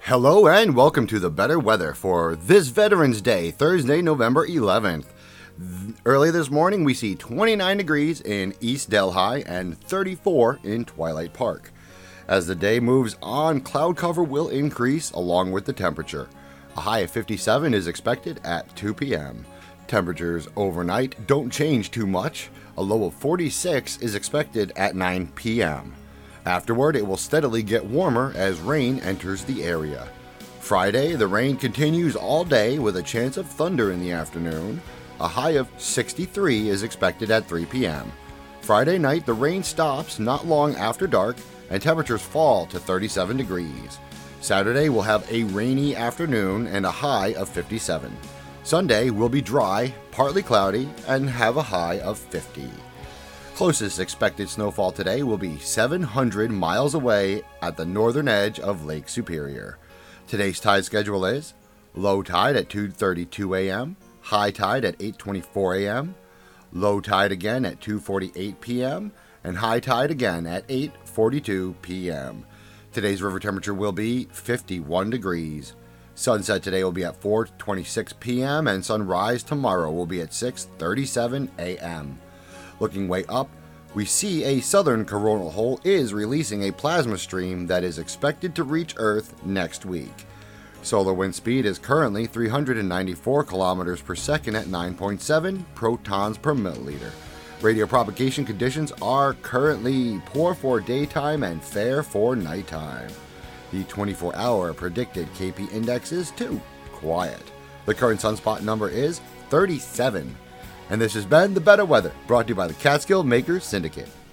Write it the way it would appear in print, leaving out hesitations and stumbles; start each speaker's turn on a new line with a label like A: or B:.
A: Hello and welcome to the better weather for this Veterans Day, Thursday, November 11th. Early this morning, we see 29 degrees in East Delhi and 34 in Twilight Park. As the day moves on, cloud cover will increase along with the temperature. A high of 57 is expected at 2 p.m. Temperatures overnight don't change too much. A low of 46 is expected at 9 p.m. Afterward, it will steadily get warmer as rain enters the area. Friday, the rain continues all day with a chance of thunder in the afternoon. A high of 63 is expected at 3 p.m. Friday night, the rain stops not long after dark and temperatures fall to 37 degrees. Saturday will have a rainy afternoon and a high of 57. Sunday will be dry, partly cloudy, and have a high of 50. Closest expected snowfall today will be 700 miles away at the northern edge of Lake Superior. Today's tide schedule is low tide at 2:32 a.m., high tide at 8:24 a.m., low tide again at 2:48 p.m., and high tide again at 8:42 p.m. Today's river temperature will be 51 degrees. Sunset today will be at 4:26 p.m. and sunrise tomorrow will be at 6:37 a.m. Looking way up, we see a southern coronal hole is releasing a plasma stream that is expected to reach Earth next week. Solar wind speed is currently 394 kilometers per second at 9.7 protons per milliliter. Radio propagation conditions are currently poor for daytime and fair for nighttime. The 24-hour predicted KP index is 2, quiet. The current sunspot number is 37. And this has been The Better Weather, brought to you by the Catskill Makers Syndicate.